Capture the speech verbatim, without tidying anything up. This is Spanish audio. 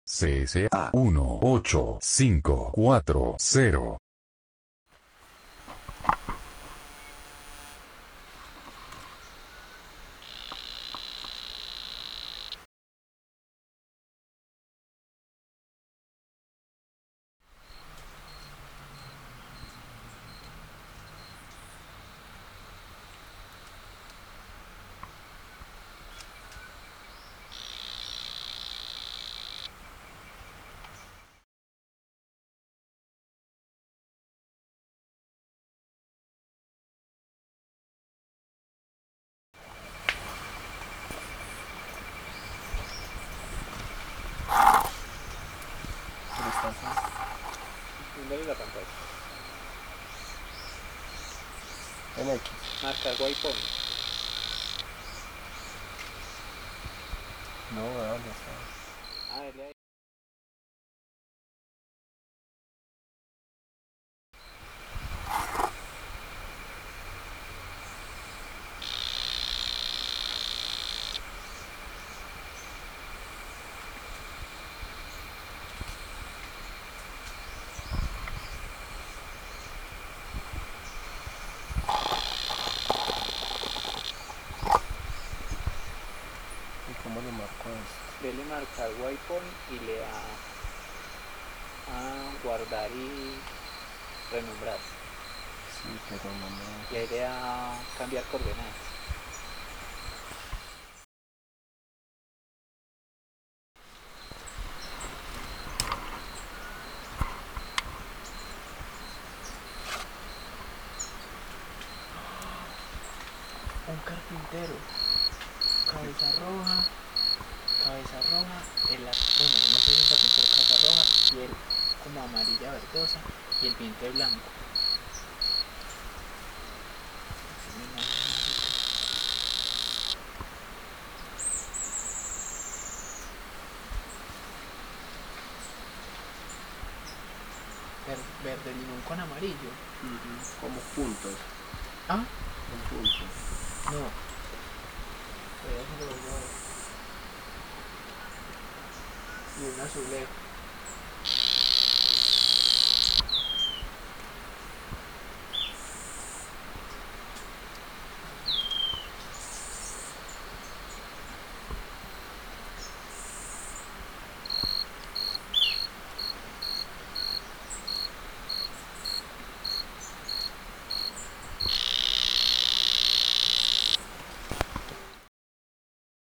C S A uno ocho cinco cuatro cero. Dale la pantalla. En X. Marca waypoint. No, weón, ya está. Ah, dale ahí. ¿Y cómo le marco esto? Dele marcar waypoint y le da a guardar y renombrar. Sí, pero no me... Y ahí le da cambiar coordenadas. Un carpintero, cabeza roja, cabeza roja, el, bueno, no sé si es un carpintero, cabeza roja, piel como amarilla verdosa y el vientre blanco. Ver- Verde limón con amarillo. Uh-huh. Como puntos. Ah, Un punto. no. Voy a hacerlo yo. Y un azulejo.